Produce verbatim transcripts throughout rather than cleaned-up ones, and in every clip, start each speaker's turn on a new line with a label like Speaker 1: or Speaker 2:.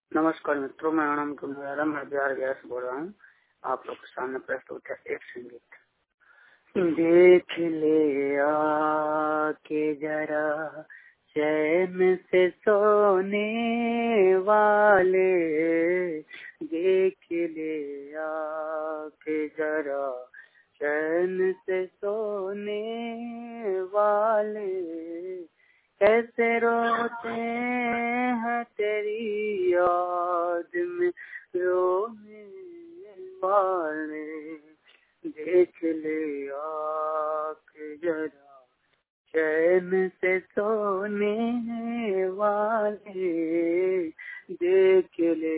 Speaker 1: नमस्कार मित्रों, मैं आनंद कुमार, मैं बिहार गया से बोल रहा हूँ। आप लोग के सामने प्रस्तुत है एक संगीत। देख ले आके जरा चैन से सोने वाले, देख ले आके जरा चैन से सोने वाले, कैसे रोते हैं तेरी याद में रोने वाले, देख ले आके जरा चैन से सोने वाले, देख ले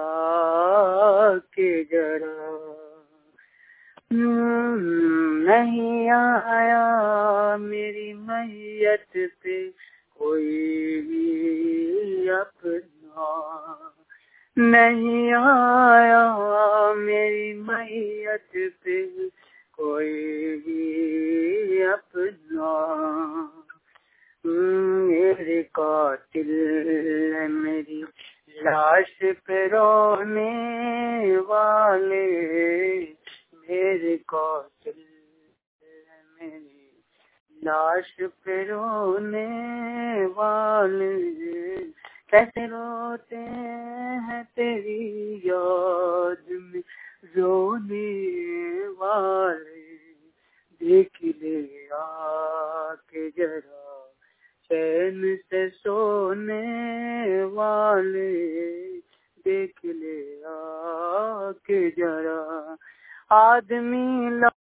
Speaker 1: आके जरा। नहीं आया मेरी मैयत पे कोई भी अपना, नहीं आया मेरी मैयत पे कोई भी अपना, मेरे कातिल है मेरी लाश पे रोने वाले, मेरे कातिल है मेरी लाश पे रोने वाले, कैसे रोते हैं तेरी याद में रोने वाले, देख ले आके जरा चैन से सोने वाले, देख ले आके जरा। आदमी